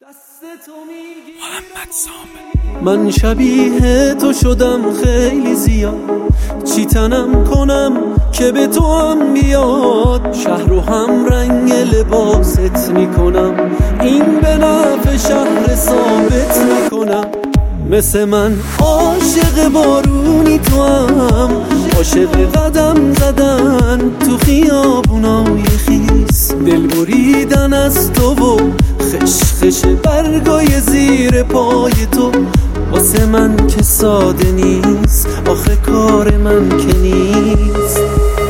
محمد سامر. من شبیه تو شدم خیلی زیاد، چی تنم کنم که به تو هم بیاد. شهر رو هم رنگ لباست میکنم، این به نفع شهر ثابت میکنم. مثل من عاشق بارونی تو هم، عاشق قدم زدن تو خیابونای خیس، دل بریدن از تو و خشخش برگای زیر پای تو. واسه من که ساده نیست، آخه کار من که نیست.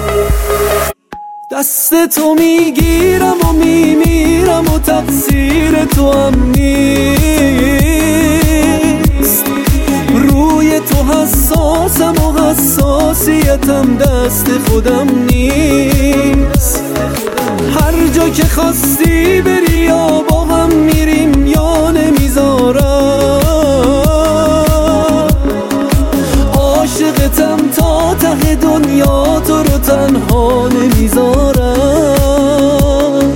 دست تو میگیرم و میمیرم و تقصیر تو هم نیست. روی تو حساسم و حساسیتم دست خودم نیست. هر جا که خواستی بری یا با هم میریم یا نمیذارم. عاشقتم تا ته دنیا، تو رو تنها نمیذارم.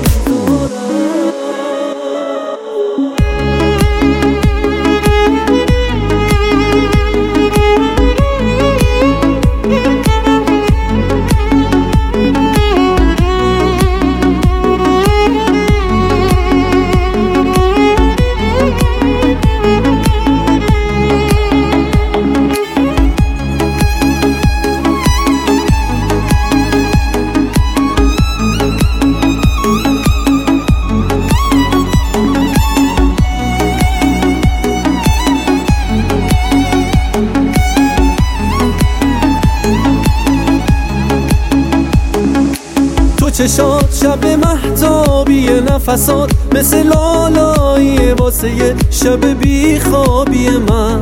چشات شب مهتابی نفسات، مثل لالایی واسه شب بیخوابی من.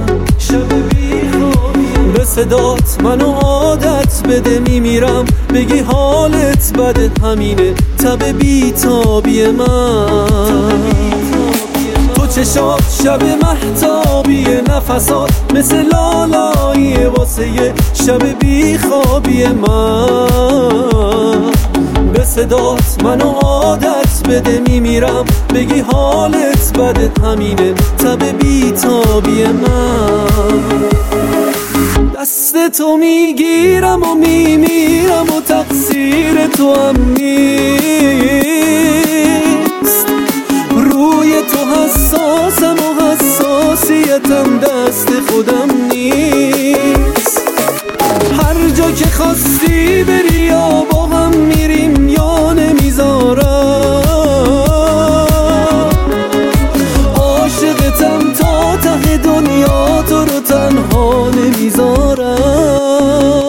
به صدات منو عادت بده میمیرم، بگی حالت بده همینه تب بیتابی من. تو چشات شب مهتابی نفسات، مثل لالایی واسه شب بیخوابی من. به صدات منو عادت بده میمیرم، بگی حالت بده همینه تب بیتابی من. دست تو میگیرم و میمیرم و تقصیر تو هم نیست. روی تو حساسم و حساسیتم دست خودم نیست. هر جا که خواستی بری یا با هم میریم یا نمیذارم. عاشقتم تا ته دنیا، تو رو تنها نمیذارم.